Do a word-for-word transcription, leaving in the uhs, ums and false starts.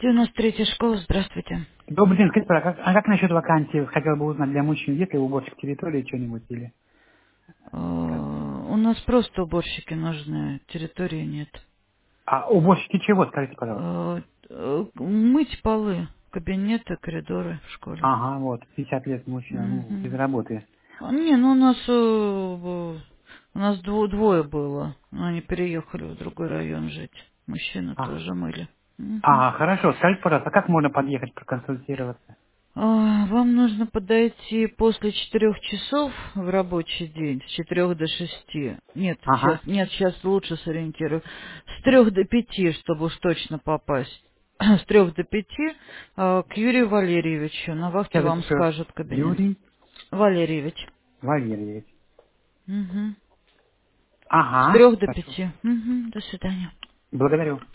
девяносто третья школа, здравствуйте. Добрый день, скажите, пожалуйста, а как, а как насчет вакансии? Хотел бы узнать для мужчин, есть ли уборщик территории что-нибудь или Э, как? У нас просто уборщики нужны, территории нет. А уборщики чего, скажите, пожалуйста? Э, э, Мыть полы, кабинеты, коридоры в школе. Ага, вот, пятьдесят лет мужчина, ну, без Мгм. работы. А, Не, ну у нас э, в- у нас дво- двое было, но они переехали в другой район жить. Мужчины А, тоже мыли. Мгм. ага, хорошо, скажите, пожалуйста, а как можно подъехать проконсультироваться? А, Вам нужно подойти после четырех часов в рабочий день, с четырех до шести. Нет, сейчас, Ага, нет, сейчас лучше сориентирую. С трех до пяти, чтобы уж точно попасть. С трех до пяти а, к Юрию Валерьевичу. На вахте сейчас вам запишу. скажет кабинет. Юрий Валерьевич. Валерьевич. Мгм. С Ага, трех до хорошо. пяти. Мгм. До свидания. Благодарю.